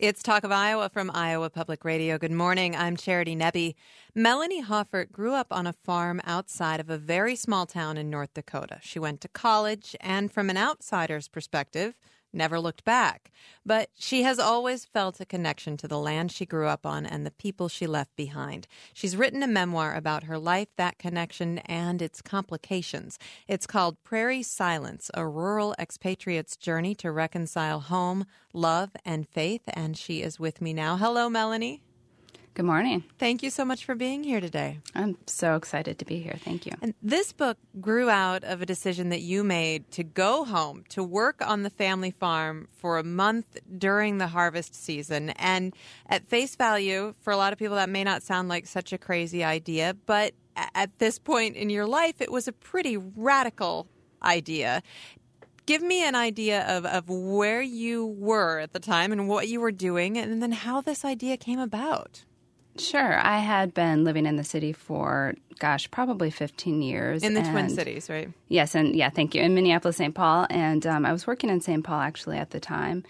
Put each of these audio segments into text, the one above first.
It's Talk of Iowa from Iowa Public Radio. Good morning. I'm Charity Nebbe. Melanie Hoffert grew up on a farm outside of a very small town in North Dakota. She went to college and, from an outsider's perspective, never looked back. But she has always felt a connection to the land she grew up on and the people she left behind. She's written a memoir about her life, that connection, and its complications. It's called Prairie Silence, a rural expatriate's journey to reconcile home, love, and faith. And she is with me now. Hello, Melanie. Good morning. Thank you so much for being here today. I'm so excited to be here. Thank you. And this book grew out of a decision that you made to go home, to work on the family farm for a month during the harvest season. And at face value, for a lot of people, that may not sound like such a crazy idea, but at this point in your life, it was a pretty radical idea. Give me an idea of where you were at the time and what you were doing, and then how this idea came about. Sure. I had been living in the city for, probably 15 years. In the Twin Cities, right? Yes, and thank you. In Minneapolis, St. Paul. And I was working in St. Paul, actually, at the time.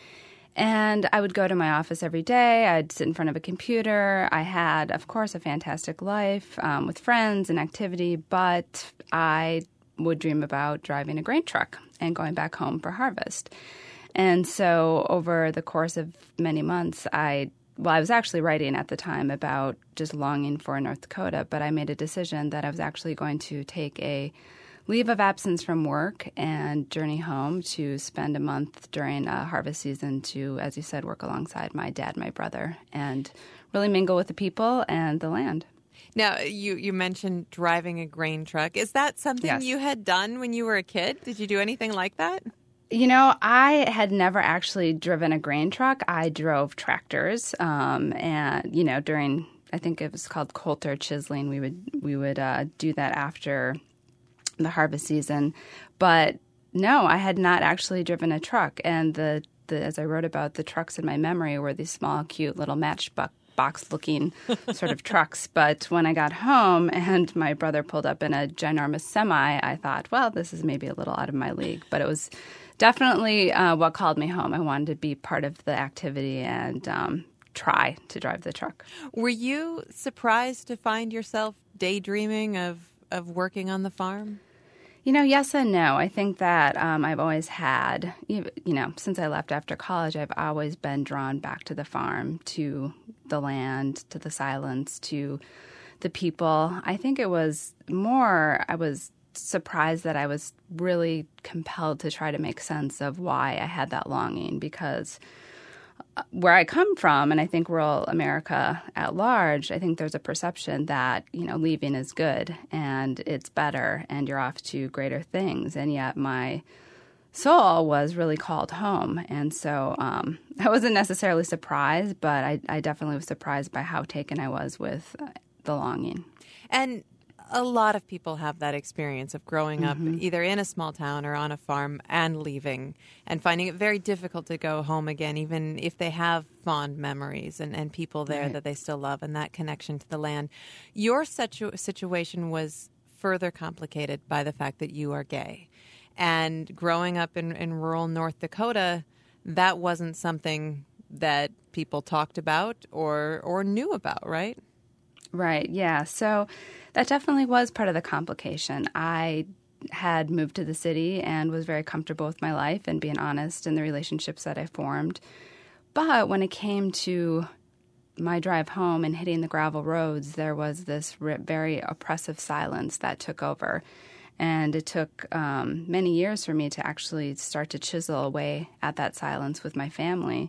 And I would go to my office every day. I'd sit in front of a computer. I had, of course, a fantastic life with friends and activity, but I would dream about driving a grain truck and going back home for harvest. And so over the course of many months, I was actually writing at the time about just longing for North Dakota, but I made a decision that I was actually going to take a leave of absence from work and journey home to spend a month during harvest season to, as you said, work alongside my dad, my brother, and really mingle with the people and the land. Now, you mentioned driving a grain truck. Is that something you had done when you were a kid? Did you do anything like that? You know, I had never actually driven a grain truck. I drove tractors, and during, I think it was called coulter chiseling, we would do that after the harvest season. But no, I had not actually driven a truck. And the as I wrote about, the trucks in my memory were these small, cute little matchbox-looking sort of trucks. But when I got home and my brother pulled up in a ginormous semi, I thought, well, this is maybe a little out of my league. But it was definitely what called me home. I wanted to be part of the activity and try to drive the truck. Were you surprised to find yourself daydreaming of working on the farm? Yes and no. I think that I've always had, since I left after college, I've always been drawn back to the farm, to the land, to the silence, to the people. I think it was more, I was surprised that I was really compelled to try to make sense of why I had that longing, because where I come from, and I think rural America at large, I think there's a perception that, leaving is good and it's better and you're off to greater things. And yet my soul was really called home. And so I wasn't necessarily surprised, but I definitely was surprised by how taken I was with the longing. And a lot of people have that experience of growing up either in a small town or on a farm and leaving and finding it very difficult to go home again, even if they have fond memories and people there that they still love and that connection to the land. Your situation was further complicated by the fact that you are gay. And growing up in rural North Dakota, that wasn't something that people talked about or knew about, right? Right, yeah. So that definitely was part of the complication. I had moved to the city and was very comfortable with my life and being honest in the relationships that I formed. But when it came to my drive home and hitting the gravel roads, there was this very oppressive silence that took over. And it took many years for me to actually start to chisel away at that silence with my family.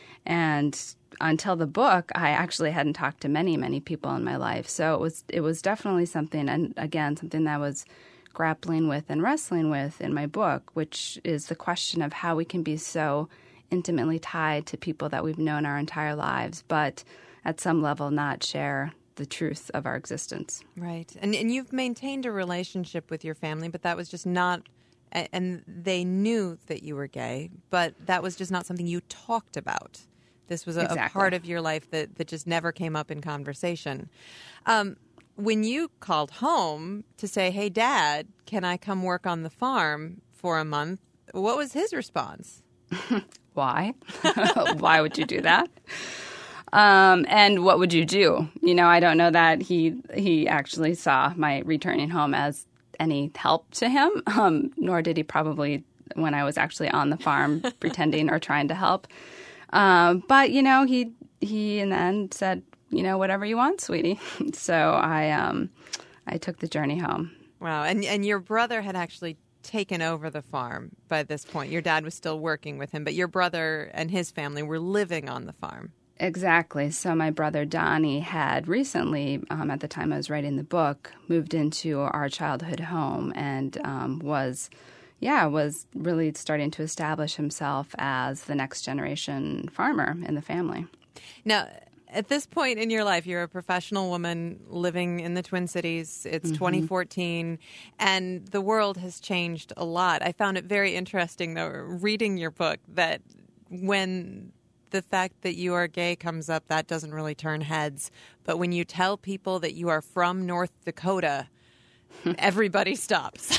And until the book, I actually hadn't talked to many, many people in my life. So it was definitely something, and again, something that I was grappling with and wrestling with in my book, which is the question of how we can be so intimately tied to people that we've known our entire lives, but at some level not share the truth of our existence. Right. And you've maintained a relationship with your family, but that was just not, and they knew that you were gay, but that was just not something you talked about. This was a part of your life that just never came up in conversation. When you called home to say, hey, Dad, can I come work on the farm for a month? What was his response? why? Why would you do that? And what would you do? I don't know that he actually saw my returning home as any help to him, nor did he probably when I was actually on the farm pretending or trying to help. But, he in the end said, whatever you want, sweetie. So I took the journey home. Wow. And your brother had actually taken over the farm by this point. Your dad was still working with him, but your brother and his family were living on the farm. Exactly. So my brother Donnie had recently, at the time I was writing the book, moved into our childhood home and was really starting to establish himself as the next generation farmer in the family. Now, at this point in your life, you're a professional woman living in the Twin Cities. It's 2014, and the world has changed a lot. I found it very interesting, though, reading your book, that when the fact that you are gay comes up, that doesn't really turn heads. But when you tell people that you are from North Dakota, everybody stops.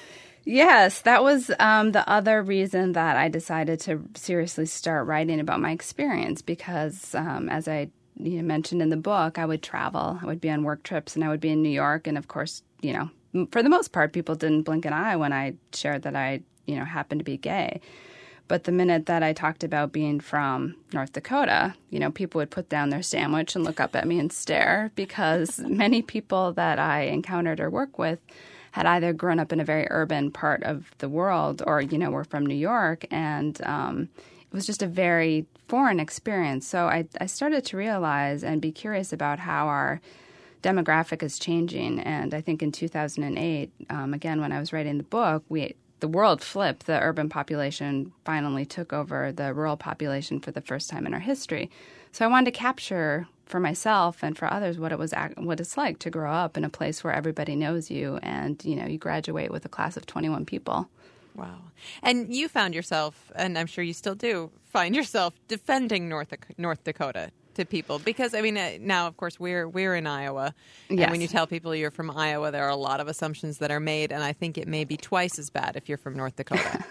Yes, that was the other reason that I decided to seriously start writing about my experience because, as I mentioned in the book, I would travel. I would be on work trips, and I would be in New York. And, of course, for the most part, people didn't blink an eye when I shared that I, happened to be gay. But the minute that I talked about being from North Dakota, people would put down their sandwich and look up at me and stare because many people that I encountered or worked with had either grown up in a very urban part of the world or, were from New York. And it was just a very foreign experience. So I started to realize and be curious about how our demographic is changing. And I think in 2008, again, when I was writing the book, the world flipped. The urban population finally took over the rural population for the first time in our history. So I wanted to capture for myself and for others what it's like to grow up in a place where everybody knows you and, you graduate with a class of 21 people. Wow. And you found yourself, and I'm sure you still do, find yourself defending North Dakota to people because, now, of course, we're in Iowa. And yes. When you tell people you're from Iowa, there are a lot of assumptions that are made, and I think it may be twice as bad if you're from North Dakota.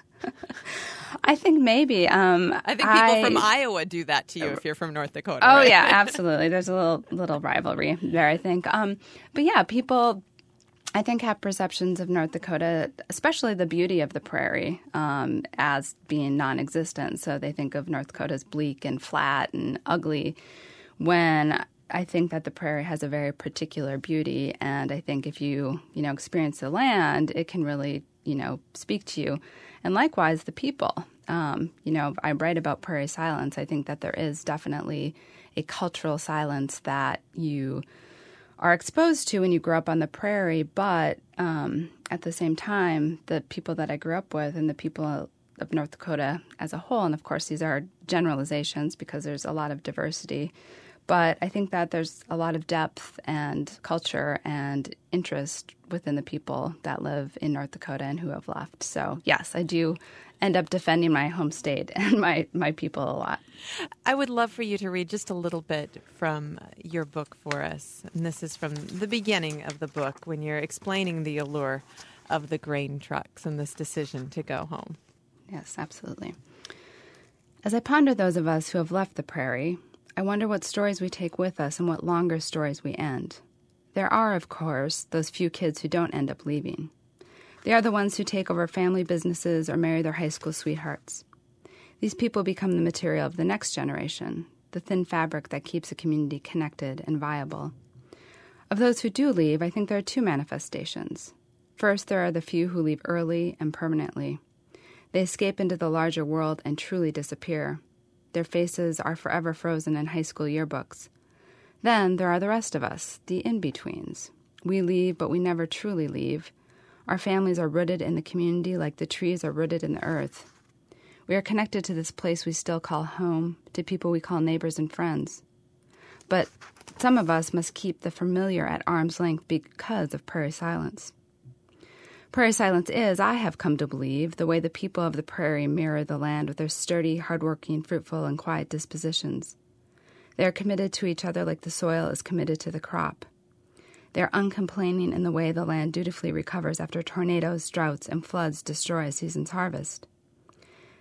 I think maybe. I think people from Iowa do that to you if you're from North Dakota. Oh, right? yeah, absolutely. There's a little rivalry there, I think. But yeah, people, I think, have perceptions of North Dakota, especially the beauty of the prairie, as being non-existent. So they think of North Dakota as bleak and flat and ugly, when I think that the prairie has a very particular beauty. And I think if you, experience the land, it can really, speak to you. And likewise, the people. I write about prairie silence. I think that there is definitely a cultural silence that you are exposed to when you grow up on the prairie, but at the same time, the people that I grew up with and the people of North Dakota as a whole, and of course these are generalizations because there's a lot of diversity, but I think that there's a lot of depth and culture and interest within the people that live in North Dakota and who have left. So yes, I do end up defending my home state and my people a lot. I would love for you to read just a little bit from your book for us. And this is from the beginning of the book when you're explaining the allure of the grain trucks and this decision to go home. Yes, absolutely. As I ponder those of us who have left the prairie, I wonder what stories we take with us and what longer stories we end. There are, of course, those few kids who don't end up leaving. They are the ones who take over family businesses or marry their high school sweethearts. These people become the material of the next generation, the thin fabric that keeps a community connected and viable. Of those who do leave, I think there are two manifestations. First, there are the few who leave early and permanently. They escape into the larger world and truly disappear. Their faces are forever frozen in high school yearbooks. Then there are the rest of us, the in-betweens. We leave, but we never truly leave. Our families are rooted in the community like the trees are rooted in the earth. We are connected to this place we still call home, to people we call neighbors and friends. But some of us must keep the familiar at arm's length because of prairie silence. Prairie silence is, I have come to believe, the way the people of the prairie mirror the land with their sturdy, hardworking, fruitful, and quiet dispositions. They are committed to each other like the soil is committed to the crop. They are uncomplaining in the way the land dutifully recovers after tornadoes, droughts, and floods destroy a season's harvest.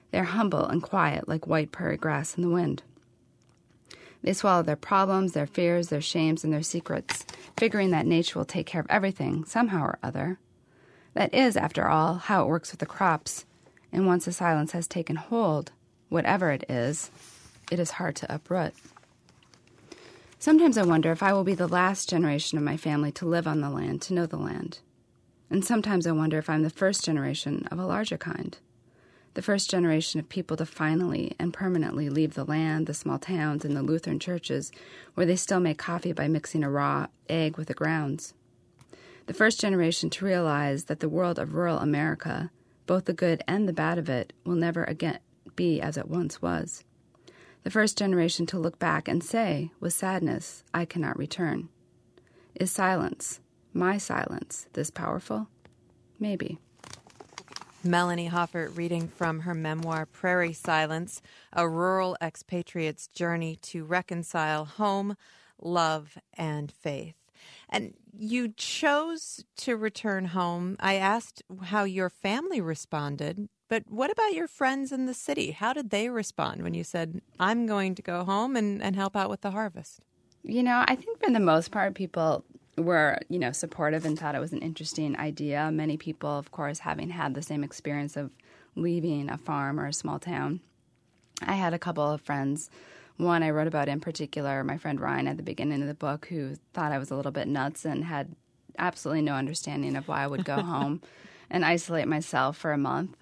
They're humble and quiet like white prairie grass in the wind. They swallow their problems, their fears, their shames, and their secrets, figuring that nature will take care of everything, somehow or other. That is, after all, how it works with the crops. And once the silence has taken hold, whatever it is hard to uproot. Sometimes I wonder if I will be the last generation of my family to live on the land, to know the land. And sometimes I wonder if I'm the first generation of a larger kind. The first generation of people to finally and permanently leave the land, the small towns, and the Lutheran churches where they still make coffee by mixing a raw egg with the grounds. The first generation to realize that the world of rural America, both the good and the bad of it, will never again be as it once was. The first generation to look back and say, with sadness, I cannot return. Is silence, my silence, this powerful? Maybe. Melanie Hoffert reading from her memoir, Prairie Silence, a rural expatriate's journey to reconcile home, love, and faith. And you chose to return home. I asked how your family responded, but what about your friends in the city? How did they respond when you said, I'm going to go home and help out with the harvest? I think for the most part, people were, supportive and thought it was an interesting idea. Many people, of course, having had the same experience of leaving a farm or a small town. I had a couple of friends. One I wrote about in particular, my friend Ryan at the beginning of the book, who thought I was a little bit nuts and had absolutely no understanding of why I would go home and isolate myself for a month.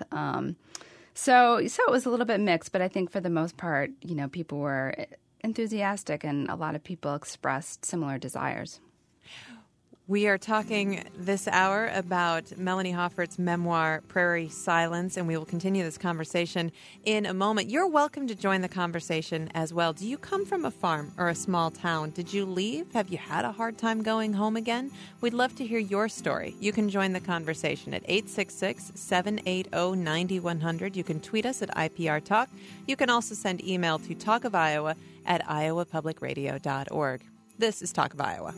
So it was a little bit mixed, but I think for the most part, people were enthusiastic and a lot of people expressed similar desires. We are talking this hour about Melanie Hoffert's memoir, Prairie Silence, and we will continue this conversation in a moment. You're welcome to join the conversation as well. Do you come from a farm or a small town? Did you leave? Have you had a hard time going home again? We'd love to hear your story. You can join the conversation at 866-780-9100. You can tweet us at IPR Talk. You can also send email to talkofiowa@iowapublicradio.org. This is Talk of Iowa.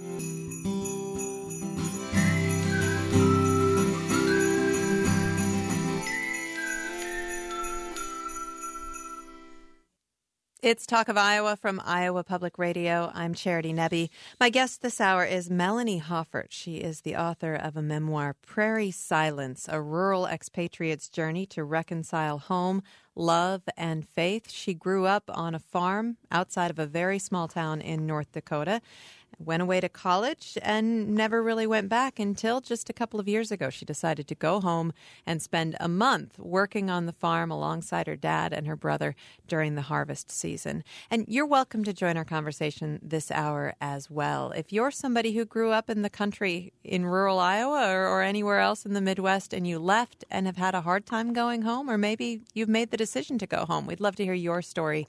It's Talk of Iowa from Iowa Public Radio. I'm Charity Nebbe. My guest this hour is Melanie Hoffert. She is the author of a memoir, Prairie Silence, a rural expatriate's journey to reconcile home, love, and faith. She grew up on a farm outside of a very small town in North Dakota, went away to college, and never really went back until just a couple of years ago. She decided to go home and spend a month working on the farm alongside her dad and her brother during the harvest season. And you're welcome to join our conversation this hour as well. If you're somebody who grew up in the country in rural Iowa or anywhere else in the Midwest and you left and have had a hard time going home, or maybe you've made the decision to go home, we'd love to hear your story.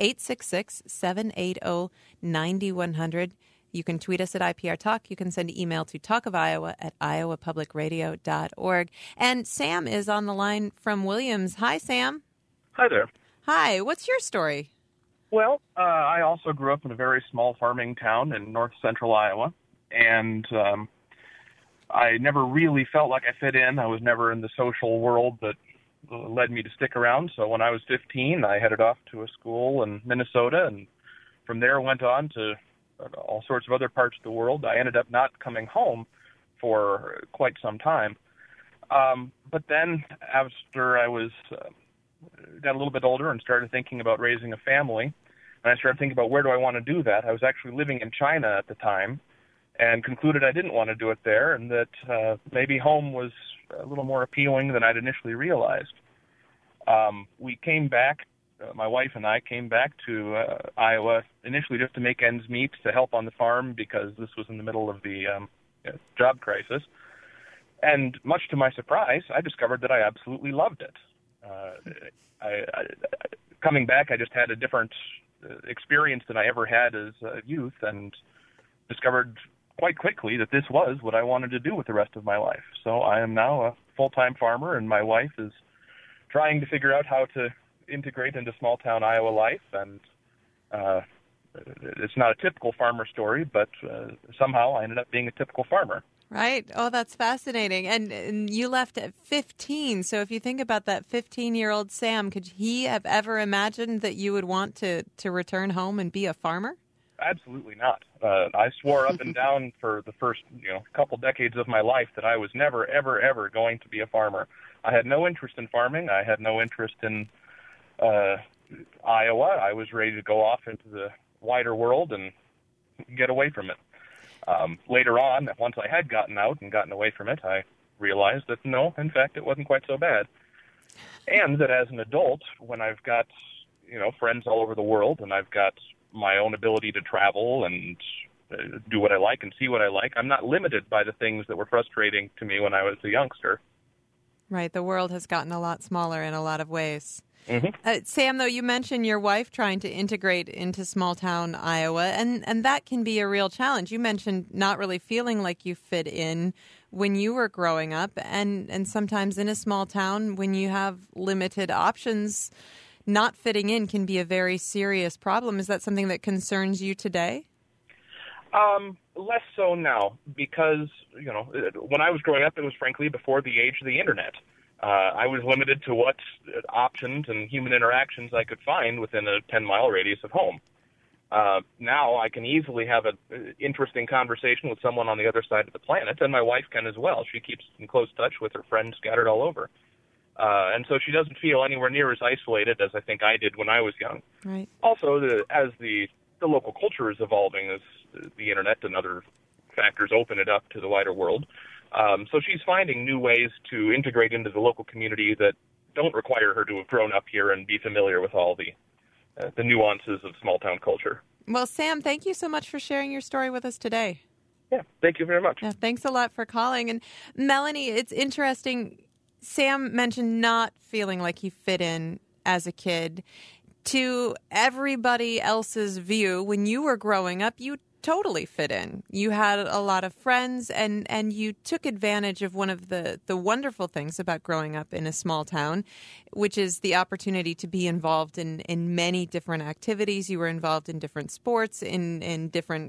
866-780-9100. You can tweet us at IPR Talk. You can send email to talkofiowa@iowapublicradio.org. And Sam is on the line from Williams. Hi, Sam. Hi there. Hi. What's your story? Well, I also grew up in a very small farming town in north central Iowa, and I never really felt like I fit in. I was never in the social world that led me to stick around. So when I was 15, I headed off to a school in Minnesota, and from there went on to all sorts of other parts of the world. I ended up not coming home for quite some time. But then after I got a little bit older and started thinking about raising a family, and I started thinking about where do I want to do that. I was actually living in China at the time and concluded I didn't want to do it there, and that maybe home was a little more appealing than I'd initially realized. We came back. My wife and I came back to Iowa initially just to make ends meet, to help on the farm because this was in the middle of the job crisis. And much to my surprise, I discovered that I absolutely loved it. Coming back, I just had a different experience than I ever had as a youth, and discovered quite quickly that this was what I wanted to do with the rest of my life. So I am now a full-time farmer, and my wife is trying to figure out how to integrate into small-town Iowa life, and it's not a typical farmer story, but somehow I ended up being a typical farmer. Right. Oh, that's fascinating. And you left at 15. So if you think about that 15-year-old Sam, could he have ever imagined that you would want to return home and be a farmer? Absolutely not. I swore up and down for the first, couple decades of my life that I was never, ever, ever going to be a farmer. I had no interest in farming. I had no interest in Iowa. I was ready to go off into the wider world and get away from it. Later on, once I had gotten out and gotten away from it, I realized that no, in fact, it wasn't quite so bad. And that as an adult, when I've got, friends all over the world and I've got my own ability to travel and do what I like and see what I like, I'm not limited by the things that were frustrating to me when I was a youngster. Right. The world has gotten a lot smaller in a lot of ways. Mm-hmm. Sam, though, you mentioned your wife trying to integrate into small-town Iowa, and that can be a real challenge. You mentioned not really feeling like you fit in when you were growing up, and sometimes in a small town, when you have limited options, not fitting in can be a very serious problem. Is that something that concerns you today? Less so now, because, when I was growing up, it was frankly before the age of the internet. I was limited to what options and human interactions I could find within a 10-mile radius of home. Now I can easily have an interesting conversation with someone on the other side of the planet, and my wife can as well. She keeps in close touch with her friends scattered all over. And so she doesn't feel anywhere near as isolated as I think I did when I was young. Right. Also, as the local culture is evolving, as the internet and other factors open it up to the wider world, so she's finding new ways to integrate into the local community that don't require her to have grown up here and be familiar with all the nuances of small-town culture. Well, Sam, thank you so much for sharing your story with us today. Yeah, thank you very much. Yeah, thanks a lot for calling. And Melanie, it's interesting. Sam mentioned not feeling like he fit in as a kid. To everybody else's view, when you were growing up, you totally fit in. You had a lot of friends, and you took advantage of one of the wonderful things about growing up in a small town, which is the opportunity to be involved in many different activities. You were involved in different sports, in different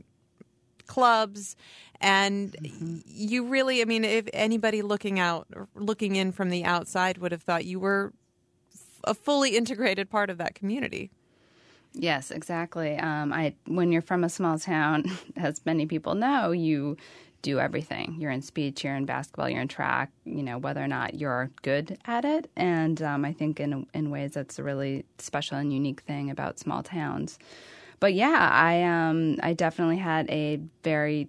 clubs, and you really, if anybody looking in from the outside would have thought you were a fully integrated part of that community. Yes, exactly. When you're from a small town, as many people know, you do everything. You're in speech, you're in basketball, you're in track, whether or not you're good at it. And I think in ways that's a really special and unique thing about small towns. But yeah, I definitely had a very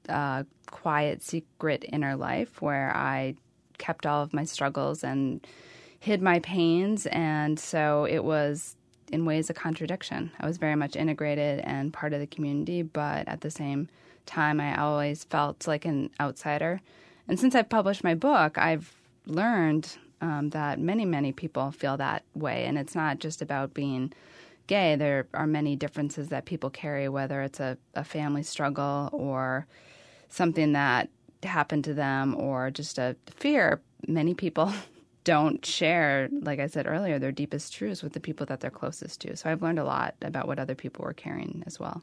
quiet, secret inner life where I kept all of my struggles and hid my pains. And so it was, in ways, a contradiction. I was very much integrated and part of the community, but at the same time, I always felt like an outsider. And since I've published my book, I've learned that many, many people feel that way. And it's not just about being gay. There are many differences that people carry, whether it's a family struggle or something that happened to them or just a fear. Many people don't share, like I said earlier, their deepest truths with the people that they're closest to. So I've learned a lot about what other people were carrying as well.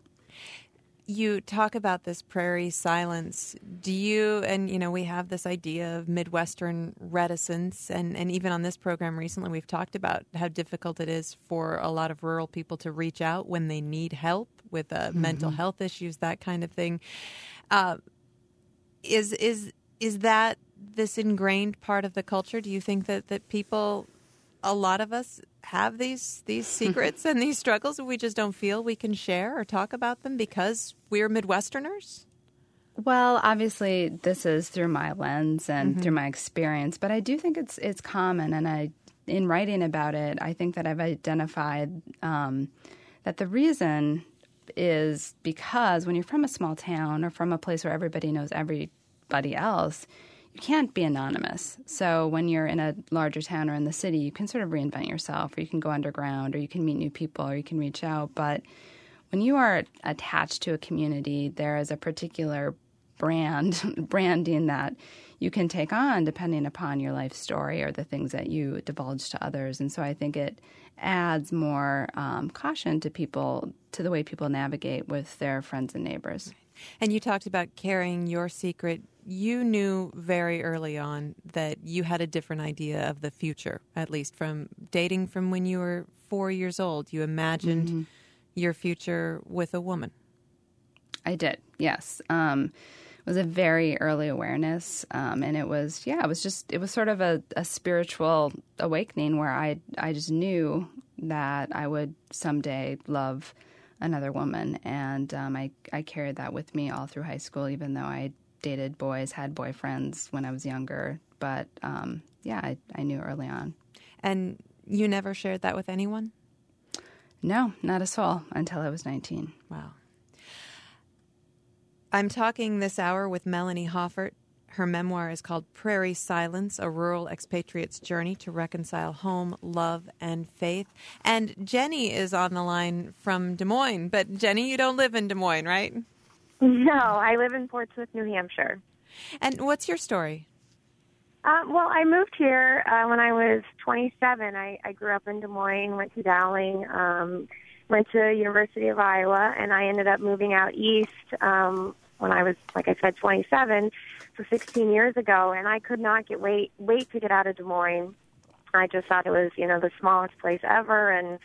You talk about this prairie silence. Do you, and we have this idea of Midwestern reticence, and even on this program recently we've talked about how difficult it is for a lot of rural people to reach out when they need help with mental health issues, that kind of thing. Is that this ingrained part of the culture? Do you think that people, a lot of us, have these secrets and these struggles and we just don't feel we can share or talk about them because we're Midwesterners? Well, obviously this is through my lens and through my experience, but I do think it's common. And in writing about it, I think that I've identified that the reason is because when you're from a small town or from a place where everybody knows everybody else, you can't be anonymous. So when you're in a larger town or in the city, you can sort of reinvent yourself, or you can go underground, or you can meet new people, or you can reach out. But when you are attached to a community, there is a particular branding that you can take on depending upon your life story or the things that you divulge to others. And so I think it adds more caution to people, to the way people navigate with their friends and neighbors. And you talked about carrying your secret. You knew very early on that you had a different idea of the future, at least from dating from when you were 4 years old. You imagined your future with a woman. I did, yes. It was a very early awareness, and it was sort of a spiritual awakening where I just knew that I would someday love another woman, and I carried that with me all through high school, even though I dated boys, had boyfriends when I was younger. But I knew early on. And you never shared that with anyone? No, not a soul until I was 19. Wow. I'm talking this hour with Melanie Hoffert. Her memoir is called Prairie Silence, A Rural Expatriate's Journey to Reconcile Home, Love, and Faith. And Jenny is on the line from Des Moines. But Jenny, you don't live in Des Moines, right? No, I live in Portsmouth, New Hampshire. And what's your story? Well, I moved here when I was 27. I grew up in Des Moines, went to Dowling, went to University of Iowa, and I ended up moving out east when I was, like I said, 27, so 16 years ago, and I could not wait to get out of Des Moines. I just thought it was, the smallest place ever, and,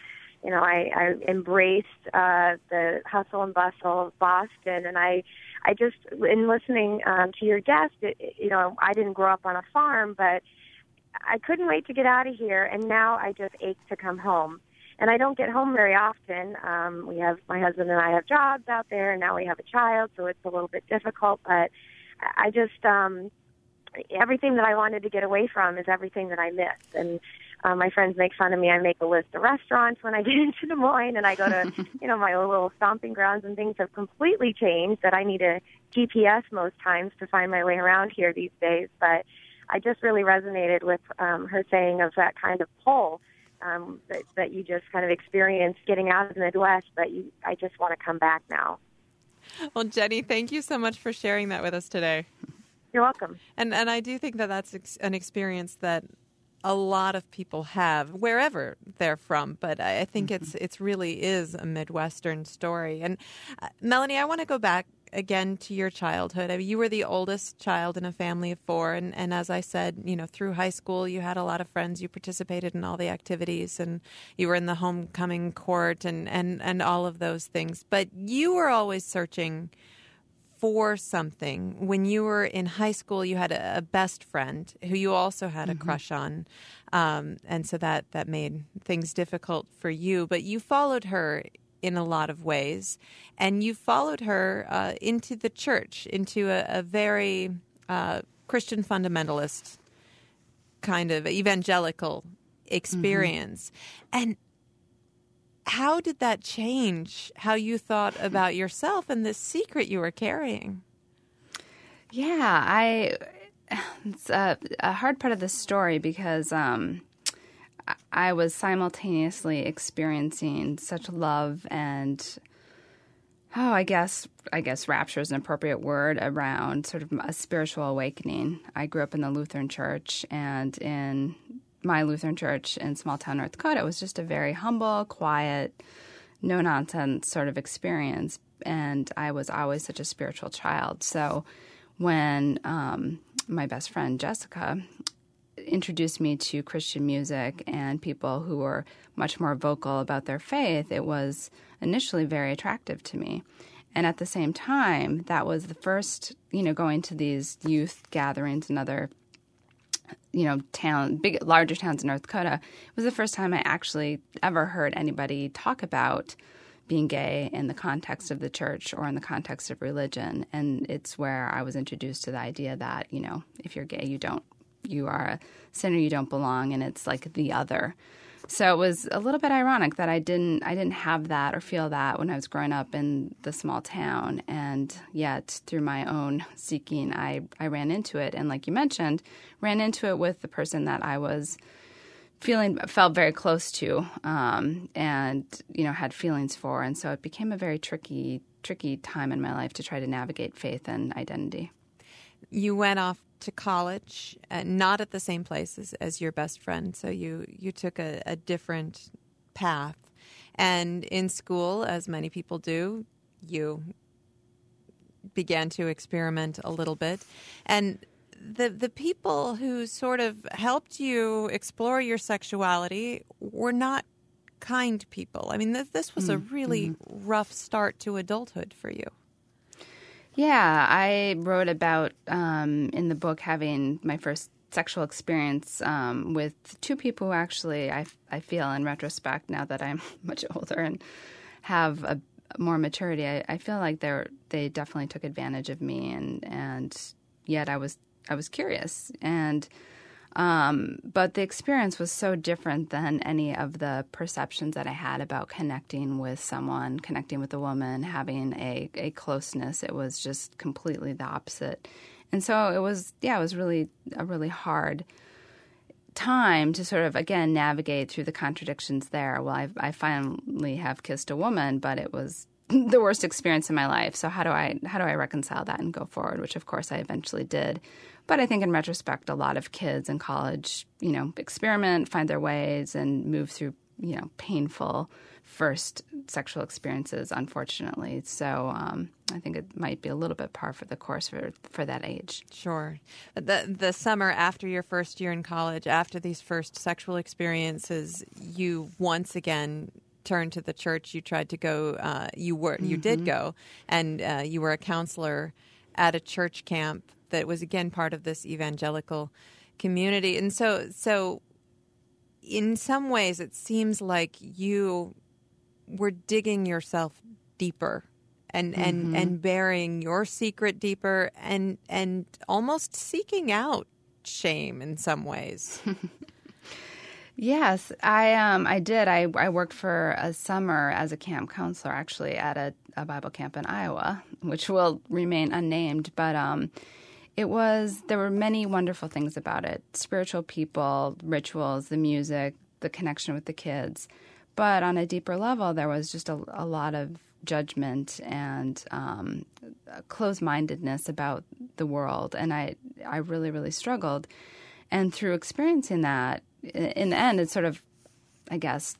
I embraced the hustle and bustle of Boston, and I just, in listening to your guest, I didn't grow up on a farm, but I couldn't wait to get out of here, and now I just ache to come home. And I don't get home very often. My husband and I have jobs out there, and now we have a child, so it's a little bit difficult. But I just, everything that I wanted to get away from is everything that I miss. And my friends make fun of me. I make a list of restaurants when I get into Des Moines, and I go to, my own little stomping grounds, and things have completely changed that I need a GPS most times to find my way around here these days. But I just really resonated with her saying of that kind of pull. That you just kind of experienced getting out of the Midwest, but I just want to come back now. Well, Jenny, thank you so much for sharing that with us today. You're welcome. And I do think that that's an experience that a lot of people have wherever they're from, but I think it's really is a Midwestern story. And Melanie, I want to go back again to your childhood. I mean, you were the oldest child in a family of four, and as I said, through high school, you had a lot of friends. You participated in all the activities, and you were in the homecoming court and all of those things. But you were always searching for something. When you were in high school, you had a best friend who you also had a crush on, and so that made things difficult for you. But you followed her in a lot of ways, and you followed her into the church, into a very Christian fundamentalist kind of evangelical experience. And how did that change how you thought about yourself and this secret you were carrying? Yeah, it's a hard part of the story because I was simultaneously experiencing such love and, I guess rapture is an appropriate word, around sort of a spiritual awakening. I grew up in the Lutheran Church, and in my Lutheran church in small-town North Dakota, it was just a very humble, quiet, no-nonsense sort of experience, and I was always such a spiritual child. So when my best friend, Jessica, introduced me to Christian music and people who were much more vocal about their faith, it was initially very attractive to me. And at the same time, that was the first, going to these youth gatherings and other, larger towns in North Dakota, was the first time I actually ever heard anybody talk about being gay in the context of the church or in the context of religion. And it's where I was introduced to the idea that, if you're gay, you are a sinner, you don't belong, and it's like the other. So it was a little bit ironic that I didn't have that or feel that when I was growing up in the small town, and yet through my own seeking, I ran into it, and like you mentioned, ran into it with the person that I was felt very close to, and had feelings for, and so it became a very tricky time in my life to try to navigate faith and identity. You went off to college, not at the same place as your best friend, so you took a different path. And in school, as many people do, you began to experiment a little bit. And the people who sort of helped you explore your sexuality were not kind people. I mean, this was a really rough start to adulthood for you. Yeah, I wrote about in the book having my first sexual experience with two people who actually I feel in retrospect, now that I'm much older and have a more maturity, I feel like they definitely took advantage of me, and yet I was curious, and but the experience was so different than any of the perceptions that I had about connecting with someone, connecting with a woman, having a closeness. It was just completely the opposite. And so it was really a really hard time to sort of, again, navigate through the contradictions there. Well, I finally have kissed a woman, but it was the worst experience in my life. So how do I reconcile that and go forward, which of course I eventually did. But I think in retrospect, a lot of kids in college, experiment, find their ways, and move through, painful first sexual experiences, unfortunately. So I think it might be a little bit par for the course for that age. Sure. The summer after your first year in college, after these first sexual experiences, you once again turned to the church. You tried to go. You did go, and you were a counselor at a church camp that was again part of this evangelical community. And so in some ways, it seems like you were digging yourself deeper and burying your secret deeper and almost seeking out shame in some ways. Yes, I did. I worked for a summer as a camp counselor, actually, at a Bible camp in Iowa, which will remain unnamed. But there were many wonderful things about it: spiritual people, rituals, the music, the connection with the kids. But on a deeper level, there was just a lot of judgment and closed-mindedness about the world, and I really, really struggled. And through experiencing that, in the end, it's sort of, I guess,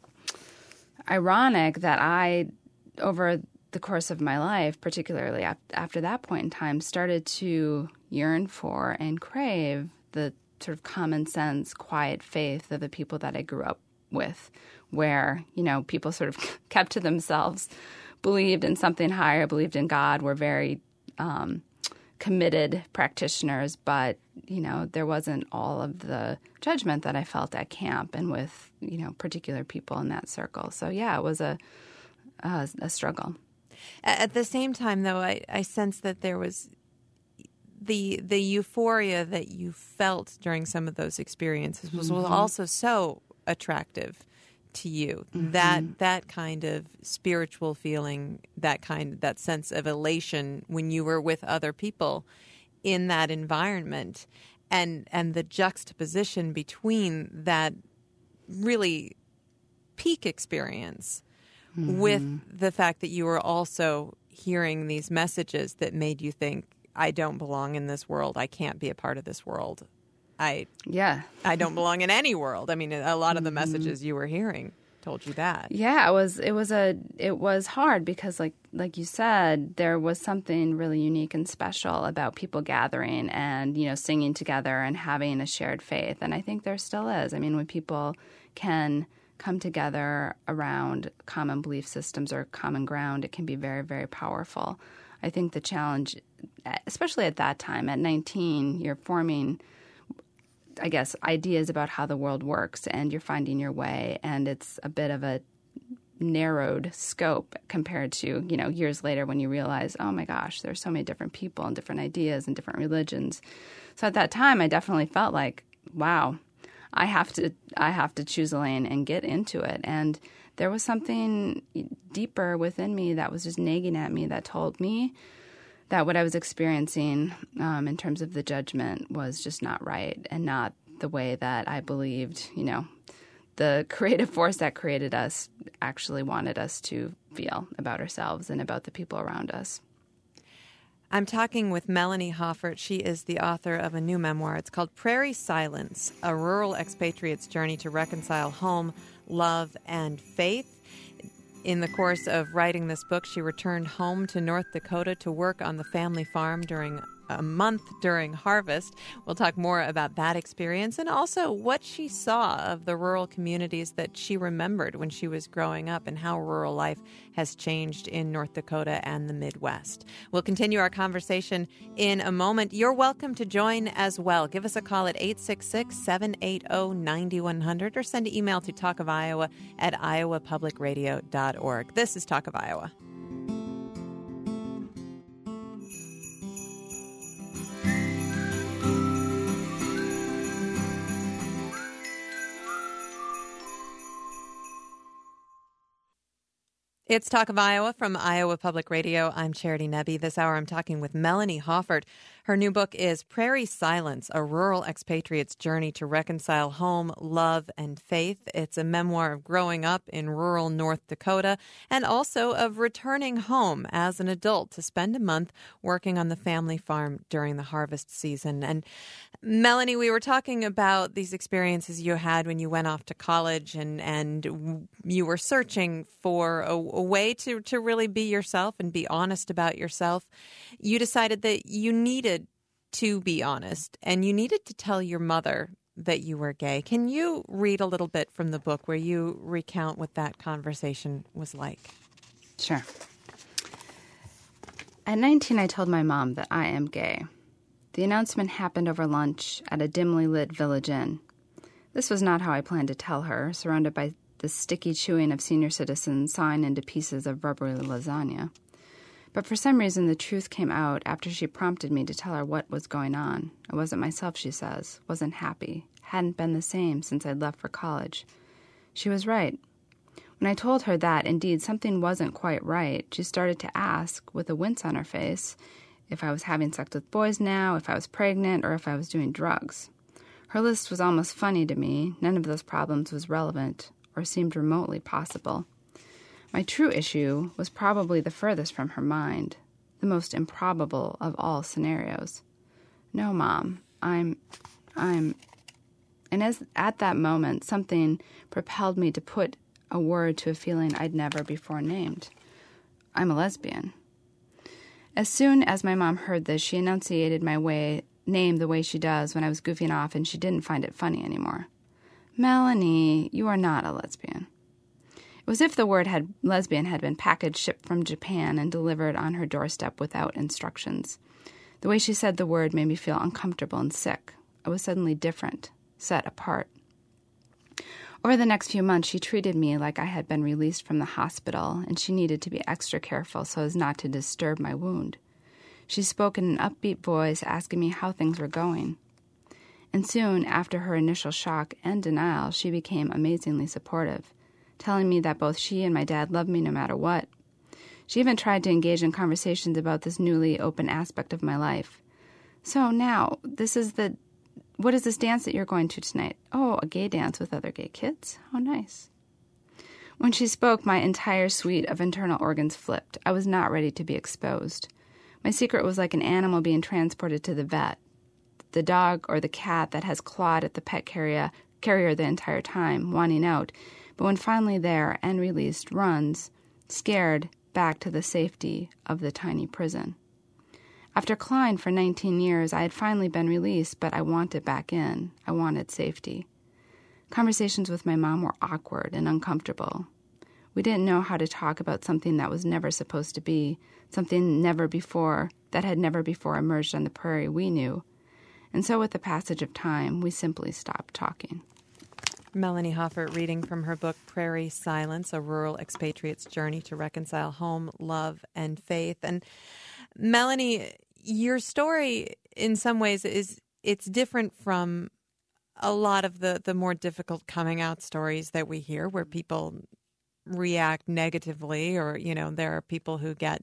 ironic that I, over the course of my life, particularly after that point in time, started to yearn for and crave the sort of common sense, quiet faith of the people that I grew up with, where, people sort of kept to themselves, believed in something higher, believed in God, were very committed practitioners, but, there wasn't all of the judgment that I felt at camp and with, particular people in that circle. So, yeah, it was a struggle. At the same time, though, I sense that there was the euphoria that you felt during some of those experiences was also so attractive to you. That kind of spiritual feeling, that sense of elation when you were with other people in that environment, and the juxtaposition between that really peak experience with the fact that you were also hearing these messages that made you think, I don't belong in this world. I can't be a part of this world. I don't belong in any world. I mean, a lot of the messages you were hearing told you that. Yeah, it was hard because, like you said, there was something really unique and special about people gathering and, singing together and having a shared faith. And I think there still is. I mean, when people can come together around common belief systems or common ground, it can be very, very powerful. I think the challenge, especially at that time, at 19, you're forming, I guess, ideas about how the world works, and you're finding your way, and it's a bit of a narrowed scope compared to, years later when you realize, oh my gosh, there's so many different people and different ideas and different religions. So at that time, I definitely felt like, wow, I have to choose a lane and get into it. And there was something deeper within me that was just nagging at me that told me that what I was experiencing in terms of the judgment was just not right and not the way that I believed, the creative force that created us actually wanted us to feel about ourselves and about the people around us. I'm talking with Melanie Hoffert. She is the author of a new memoir. It's called Prairie Silence, A Rural Expatriate's Journey to Reconcile Home, Love, and Faith. In the course of writing this book, she returned home to North Dakota to work on the family farm during a month during harvest. We'll talk more about that experience and also what she saw of the rural communities that she remembered when she was growing up and how rural life has changed in North Dakota and the Midwest. We'll continue our conversation in a moment. You're welcome to join as well. Give us a call at 866-780-9100 or send an email to talkofiowa@iowapublicradio.org. This is Talk of Iowa. It's Talk of Iowa from Iowa Public Radio. I'm Charity Nebbe. This hour I'm talking with Melanie Hoffert. Her new book is Prairie Silence, A Rural Expatriate's Journey to Reconcile Home, Love, and Faith. It's a memoir of growing up in rural North Dakota and also of returning home as an adult to spend a month working on the family farm during the harvest season. And Melanie, we were talking about these experiences you had when you went off to college and you were searching for a way to really be yourself and be honest about yourself. You decided that you needed to be honest and you needed to tell your mother that you were gay. Can you read a little bit from the book where you recount what that conversation was like? Sure. At 19, I told my mom that I am gay. The announcement happened over lunch at a dimly lit village inn. This was not how I planned to tell her, surrounded by the sticky chewing of senior citizens sawing into pieces of rubbery lasagna. But for some reason, the truth came out after she prompted me to tell her what was going on. I wasn't myself, she says, wasn't happy, hadn't been the same since I'd left for college. She was right. When I told her that, indeed, something wasn't quite right, she started to ask, with a wince on her face, if I was having sex with boys now, if I was pregnant, or if I was doing drugs. Her list was almost funny to me. None of those problems was relevant or seemed remotely possible. My true issue was probably the furthest from her mind, the most improbable of all scenarios. No, Mom, I'm... And at that moment, something propelled me to put a word to a feeling I'd never before named. I'm a lesbian. As soon as my mom heard this, she enunciated my name the way she does when I was goofing off, and she didn't find it funny anymore. Melanie, you are not a lesbian. It was if the word lesbian had been packaged, shipped from Japan, and delivered on her doorstep without instructions. The way she said the word made me feel uncomfortable and sick. I was suddenly different, set apart. Over the next few months, she treated me like I had been released from the hospital, and she needed to be extra careful so as not to disturb my wound. She spoke in an upbeat voice, asking me how things were going. And soon, after her initial shock and denial, she became amazingly supportive, telling me that both she and my dad loved me no matter what. She even tried to engage in conversations about this newly open aspect of my life. So now, what is this dance that you're going to tonight? Oh, a gay dance with other gay kids? How nice. When she spoke, my entire suite of internal organs flipped. I was not ready to be exposed. My secret was like an animal being transported to the vet. The dog or the cat that has clawed at the pet carrier the entire time, wanting out, but when finally there and released, runs, scared, back to the safety of the tiny prison. After clawing for 19 years, I had finally been released, but I wanted back in. I wanted safety. Conversations with my mom were awkward and uncomfortable. We didn't know how to talk about something that was never supposed to be, something that had never before emerged on the prairie we knew. And so with the passage of time, we simply stopped talking. Melanie Hoffert reading from her book, Prairie Silence, A Rural Expatriate's Journey to Reconcile Home, Love, and Faith. And Melanie, your story in some ways it's different from a lot of the more difficult coming out stories that we hear where people react negatively or, there are people who get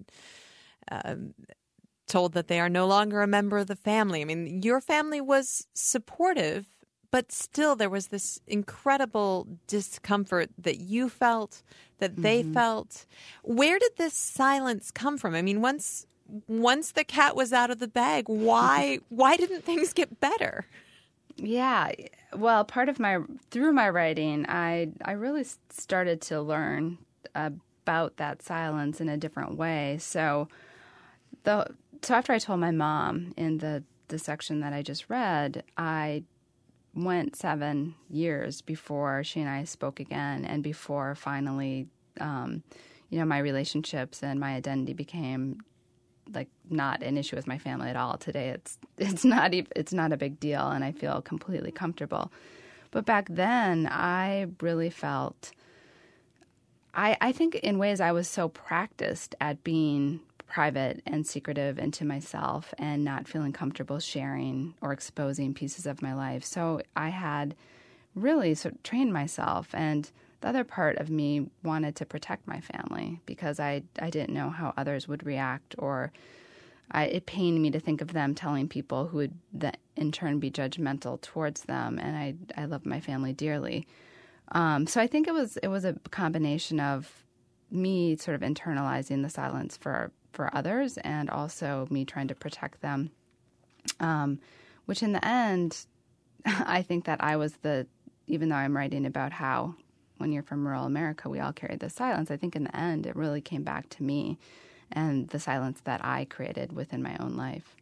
told that they are no longer a member of the family. I mean, your family was supportive, but still there was this incredible discomfort that you felt, that they felt. Where did this silence come from? I mean, once the cat was out of the bag, why didn't things get better? Yeah, well, through my writing, I really started to learn about that silence in a different way. So after I told my mom in the section that I just read, I went 7 years before she and I spoke again, and before finally, my relationships and my identity became like not an issue with my family at all. Today, it's not a big deal, and I feel completely comfortable. But back then, I really felt, I think in ways I was so practiced at being private and secretive and to myself and not feeling comfortable sharing or exposing pieces of my life. So I had really sort of trained myself, and the other part of me wanted to protect my family because I didn't know how others would react, or it pained me to think of them telling people who would in turn be judgmental towards them, and I love my family dearly. So I think it was a combination of me sort of internalizing the silence for others, and also me trying to protect them, which in the end, I think that I was even though I'm writing about how when you're from rural America, we all carry this silence, I think in the end, it really came back to me and the silence that I created within my own life.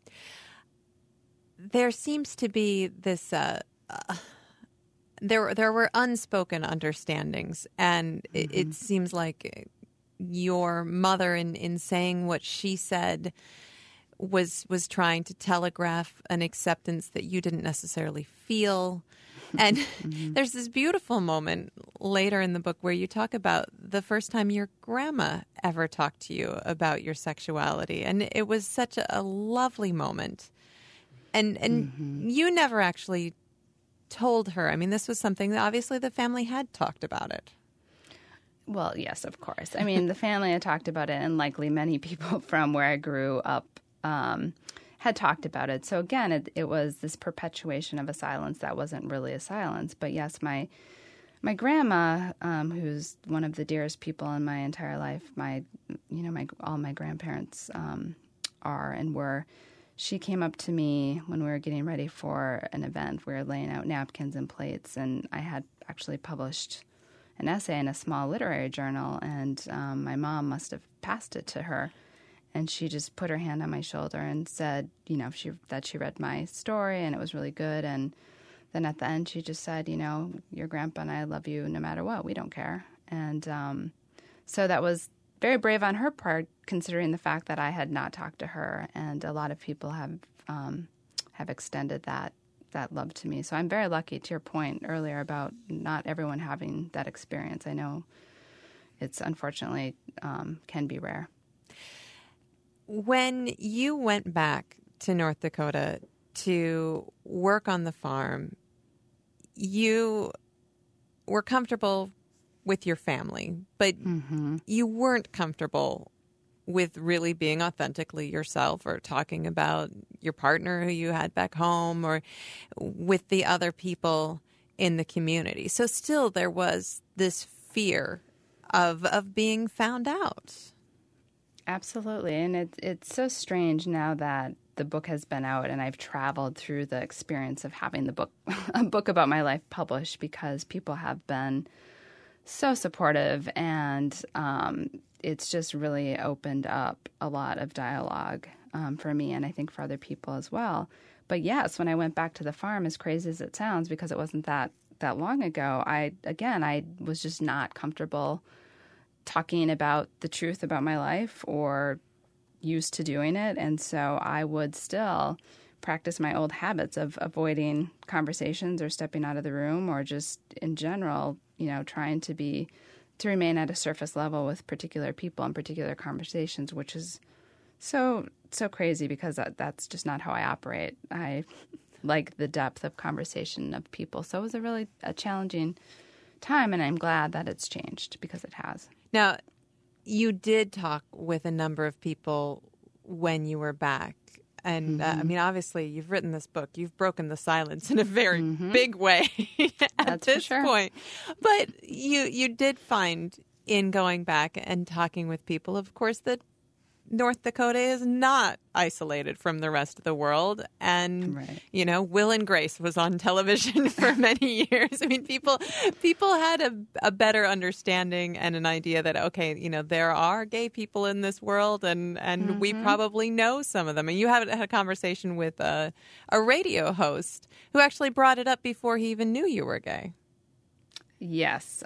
There seems to be this, there were unspoken understandings, and it seems like your mother, in saying what she said, was trying to telegraph an acceptance that you didn't necessarily feel. And there's this beautiful moment later in the book where you talk about the first time your grandma ever talked to you about your sexuality. And it was such a lovely moment. And you never actually told her. I mean, this was something that obviously the family had talked about it. Well, yes, of course. I mean, the family had talked about it, and likely many people from where I grew up had talked about it. So again, it was this perpetuation of a silence that wasn't really a silence. But yes, my grandma, who's one of the dearest people in my entire life, all my grandparents are and were. She came up to me when we were getting ready for an event. We were laying out napkins and plates, and I had actually published an essay in a small literary journal, and my mom must have passed it to her. And she just put her hand on my shoulder and said, that she read my story and it was really good. And then at the end, she just said, your grandpa and I love you no matter what. We don't care. And so that was very brave on her part, considering the fact that I had not talked to her. And a lot of people have extended that love to me. So I'm very lucky, to your point earlier about not everyone having that experience. I know it's unfortunately can be rare. When you went back to North Dakota to work on the farm, you were comfortable with your family, but you weren't comfortable with really being authentically yourself or talking about your partner who you had back home or with the other people in the community. So still there was this fear of being found out. Absolutely. And it's so strange now that the book has been out and I've traveled through the experience of having a book about my life published, because people have been so supportive, and it's just really opened up a lot of dialogue for me, and I think for other people as well. But yes, when I went back to the farm, as crazy as it sounds, because it wasn't that long ago, I was just not comfortable talking about the truth about my life or used to doing it. And so I would still practice my old habits of avoiding conversations or stepping out of the room, or just in general, trying to remain at a surface level with particular people and particular conversations, which is so crazy, because that's just not how I operate. I like the depth of conversation of people. So it was a challenging time, and I'm glad that it's changed, because it has. Now, you did talk with a number of people when you were back. And I mean, obviously, you've written this book. You've broken the silence in a very big way at That's this for sure. point. But you did find in going back and talking with people, of course, that North Dakota is not isolated from the rest of the world. And, Right. you know, Will and Grace was on television for many years. I mean, people had a better understanding and an idea that, okay, you know, there are gay people in this world and we probably know some of them. And you had a conversation with a radio host who actually brought it up before he even knew you were gay. Yes.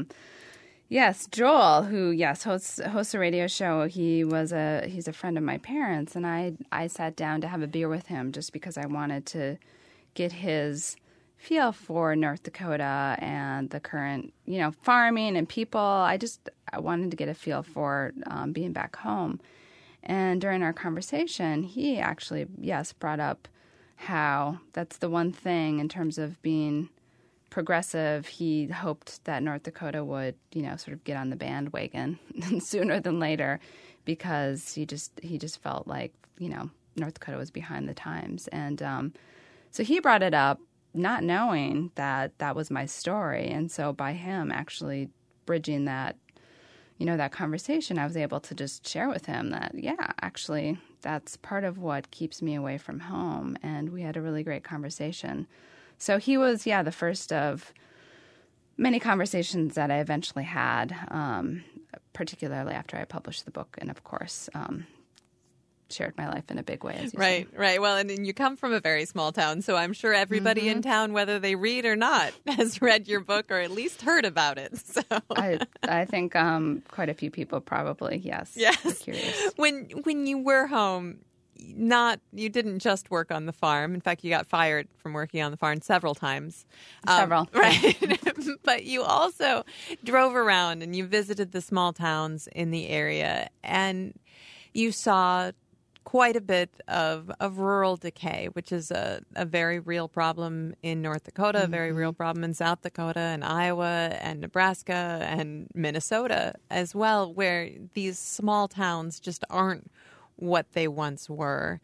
Yes, Joel, who hosts a radio show. He's a friend of my parents, and I sat down to have a beer with him just because I wanted to get his feel for North Dakota and the current, you know, farming and people. I wanted to get a feel for being back home. And during our conversation, he actually, brought up how that's the one thing in terms of being progressive. He hoped that North Dakota would, you know, sort of get on the bandwagon sooner than later, because he just felt like, you know, North Dakota was behind the times. And so he brought it up, not knowing that that was my story. And so by him actually bridging that, you know, that conversation, I was able to just share with him that, yeah, actually, that's part of what keeps me away from home. And we had a really great conversation. So he was, the first of many conversations that I eventually had, particularly after I published the book and, of course, shared my life in a big way, as you say. Right. Well, and you come from a very small town, so I'm sure everybody in town, whether they read or not, has read your book or at least heard about it. So I think quite a few people probably, yes. Are curious. When you were home, you didn't just work on the farm. In fact, you got fired from working on the farm several times. Several. Right. But you also drove around and you visited the small towns in the area, and you saw quite a bit of rural decay, which is a very real problem in North Dakota, a very real problem in South Dakota and Iowa and Nebraska and Minnesota as well, where these small towns just aren't what they once were.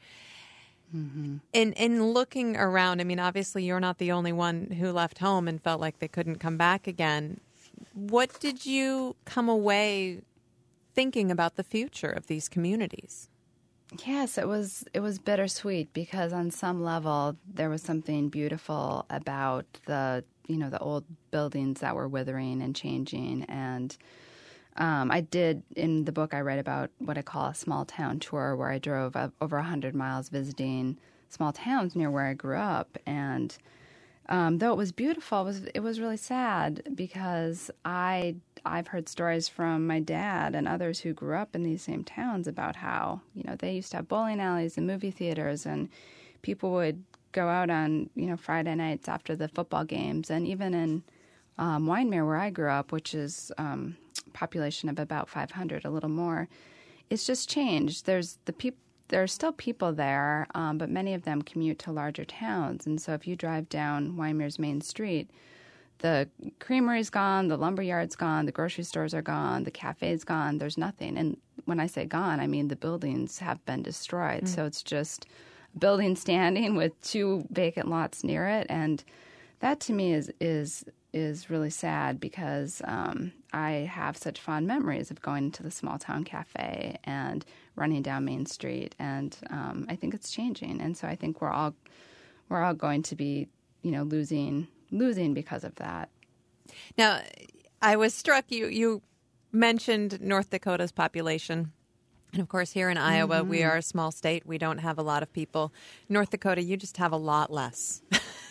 In looking around, I mean, obviously you're not the only one who left home and felt like they couldn't come back again. What did you come away thinking about the future of these communities? Yes, it was bittersweet, because on some level there was something beautiful about the old buildings that were withering and changing. And I did, in the book, I write about what I call a small town tour, where I drove over 100 miles visiting small towns near where I grew up. And though it was beautiful, it was really sad, because I've heard stories from my dad and others who grew up in these same towns about how, you know, they used to have bowling alleys and movie theaters, and people would go out on, you know, Friday nights after the football games. And even in Wyndmere, where I grew up, which is population of about 500, a little more, it's just changed. There are still people there, but many of them commute to larger towns. And so if you drive down Wyndmere's main street, the creamery's gone, the lumberyard's gone, the grocery stores are gone, the cafe's gone, there's nothing. And when I say gone, I mean the buildings have been destroyed. So it's just a building standing with 2 vacant lots near it. And that to me is really sad, because I have such fond memories of going to the small town cafe and running down Main Street, and I think it's changing. And so I think we're all going to be, you know, losing because of that. Now, I was struck, you mentioned North Dakota's population. And of course, here in Iowa, we are a small state. We don't have a lot of people. North Dakota, you just have a lot less.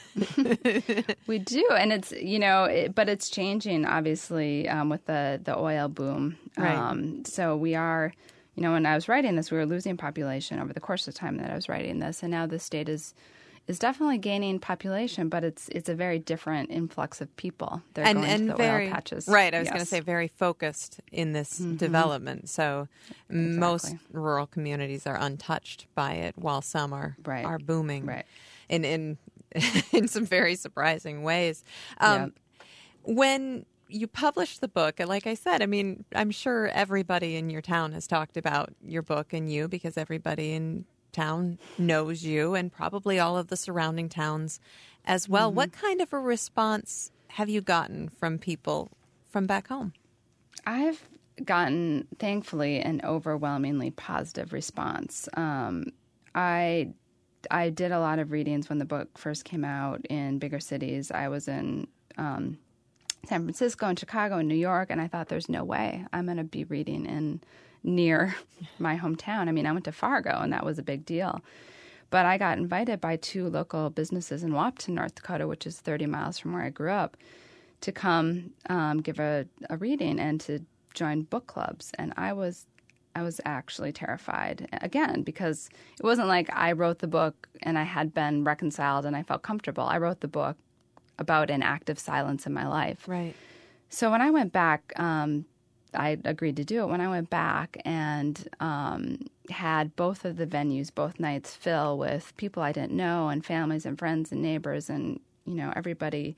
We do, and it's, you know, but it's changing, obviously, with the oil boom. Right. So we are, you know, when I was writing this, we were losing population over the course of time that I was writing this, and now the state is definitely gaining population, but it's a very different influx of people. They're going to the very, oil patches. Right, I was going to say very focused in this development. So most rural communities are untouched by it, while some are booming. Right. In some very surprising ways. When you published the book, like I said, I mean, I'm sure everybody in your town has talked about your book and you, because everybody in town knows you and probably all of the surrounding towns as well. Mm-hmm. What kind of a response have you gotten from people from back home? I've gotten, thankfully, an overwhelmingly positive response. I did a lot of readings when the book first came out in bigger cities. I was in San Francisco and Chicago and New York, and I thought there's no way I'm going to be reading in near my hometown. I mean, I went to Fargo, and that was a big deal. But I got invited by 2 local businesses in Wahpeton, North Dakota, which is 30 miles from where I grew up, to come give a reading and to join book clubs. And I was actually terrified, again, because it wasn't like I wrote the book and I had been reconciled and I felt comfortable. I wrote the book about an active silence in my life. Right. So when I went back, I agreed to do it. When I went back and had both of the venues, both nights, fill with people I didn't know and families and friends and neighbors and, everybody,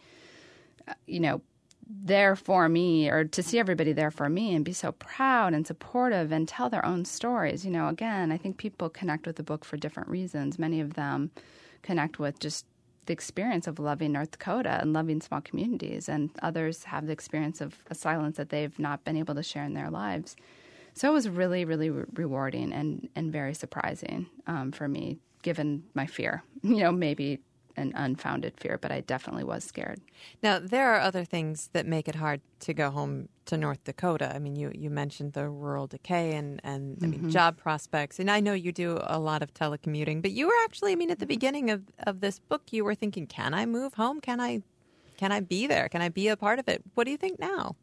there for me, or to see everybody there for me and be so proud and supportive and tell their own stories. Again, I think people connect with the book for different reasons. Many of them connect with just the experience of loving North Dakota and loving small communities, and others have the experience of a silence that they've not been able to share in their lives. So it was really, really rewarding and very surprising for me, given my fear, maybe an unfounded fear, but I definitely was scared. Now, there are other things that make it hard to go home to North Dakota. I mean, you mentioned the rural decay and I mean, job prospects. And I know you do a lot of telecommuting, but you were actually, at the beginning of this book, you were thinking, can I move home? Can I be there? Can I be a part of it? What do you think now?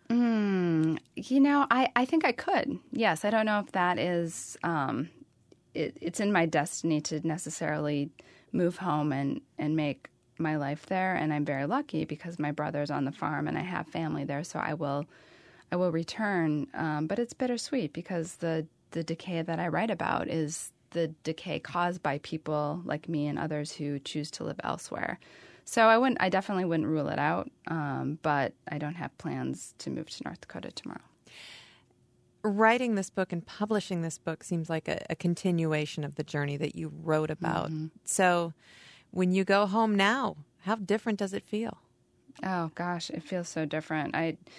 I think I could. Yes, I don't know if that is, it's in my destiny to necessarily move home and make my life there. And I'm very lucky because my brother's on the farm and I have family there, so I will return. But it's bittersweet because the decay that I write about is the decay caused by people like me and others who choose to live elsewhere. So I definitely wouldn't rule it out, but I don't have plans to move to North Dakota tomorrow. Writing this book and publishing this book seems like a continuation of the journey that you wrote about. Mm-hmm. So when you go home now, how different does it feel? Oh, gosh, it feels so different.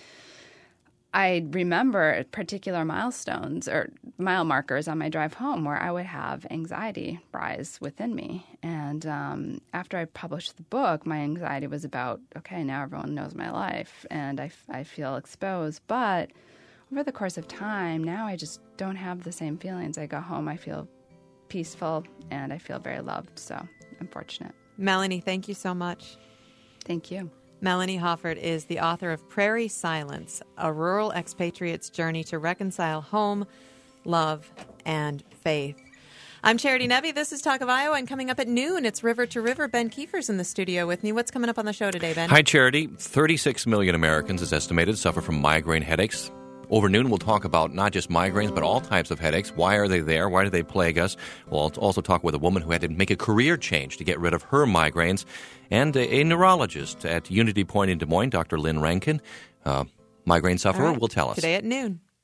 I remember particular milestones or mile markers on my drive home where I would have anxiety rise within me. And after I published the book, my anxiety was about, okay, now everyone knows my life and I feel exposed. But over the course of time, now I just don't have the same feelings. I go home, I feel peaceful, and I feel very loved. So I'm fortunate. Melanie, thank you so much. Thank you. Melanie Hoffert is the author of Prairie Silence, a rural expatriate's journey to reconcile home, love, and faith. I'm Charity Nebbe. This is Talk of Iowa, and coming up at noon, it's River to River. Ben Kiefer's in the studio with me. What's coming up on the show today, Ben? Hi, Charity. 36 million Americans, is estimated, suffer from migraine headaches. Over noon, we'll talk about not just migraines, but all types of headaches. Why are they there? Why do they plague us? We'll also talk with a woman who had to make a career change to get rid of her migraines, and a neurologist at Unity Point in Des Moines, Dr. Lynn Rankin, migraine sufferer, will tell us. Today at noon.